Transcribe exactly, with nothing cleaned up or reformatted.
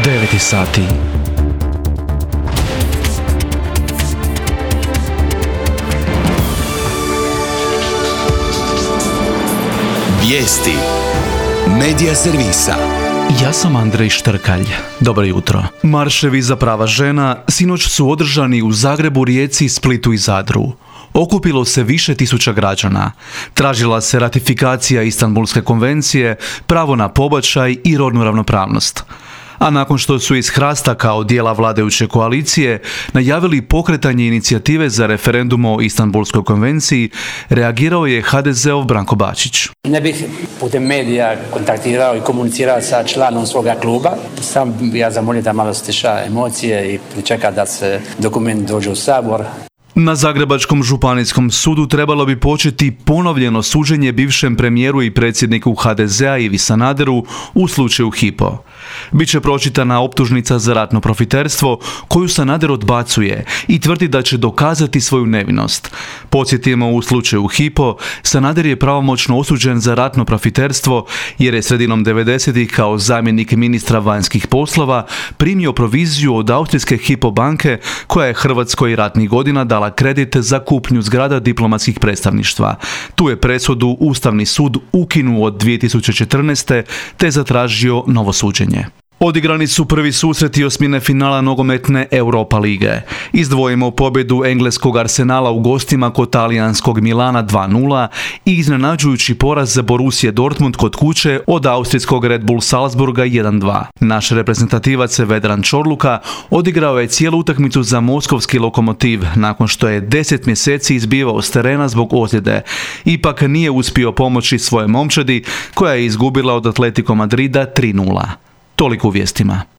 devet sati. Vijesti Medija servisa. Ja sam Andrej Štrkalj. Dobro jutro. Marševi za prava žena sinoć su održani u Zagrebu, Rijeci, Splitu i Zadru. Okupilo se više tisuća građana. Tražila se ratifikacija Istanbulske konvencije, pravo na pobačaj i rodnu ravnopravnost. A nakon što su iz Hrasta kao dijela vladajuće koalicije najavili pokretanje inicijative za referendum o Istanbulskoj konvenciji, reagirao je ha de zeov Branko Bačić. Ne bih putem medija kontaktirao i komunicirao sa članom svoga kluba. Sam bi ja zamolio da malo stiša emocije i pričeka da se dokument dođe u Sabor. Na Zagrebačkom županijskom sudu trebalo bi početi ponovljeno suđenje bivšem premijeru i predsjedniku ha de zea Ivi Sanaderu u slučaju Hypo. Biće pročitana optužnica za ratno profiterstvo koju Sanader odbacuje i tvrdi da će dokazati svoju nevinost. Podsjetimo, u slučaju Hypo, Sanader je pravomoćno osuđen za ratno profiterstvo jer je sredinom devedesetih kao zamjenik ministra vanjskih poslova primio proviziju od austrijske Hypo banke koja je Hrvatskoj ratnih godina dala kredit za kupnju zgrada diplomatskih predstavništva. Tu je presudu Ustavni sud ukinuo od dvije tisuće četrnaeste te zatražio novo suđenje. Odigrani su prvi susreti osmine finala nogometne Europa lige. Izdvojimo pobjedu engleskog Arsenala u gostima kod talijanskog Milana dva nula i iznenađujući poraz za Borussia Dortmund kod kuće od austrijskog Red Bull Salzburga jedan dva. Naš reprezentativac Vedran Čorluka odigrao je cijelu utakmicu za moskovski Lokomotiv nakon što je deset mjeseci izbivao s terena zbog ozljede. Ipak nije uspio pomoći svoje momčadi koja je izgubila od Atletico Madrida tri nula. Toliko u vijestima.